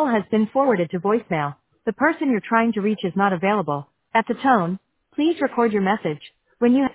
call has been forwarded to voicemail. The person you're trying to reach is not available. At the tone, please record your message. When you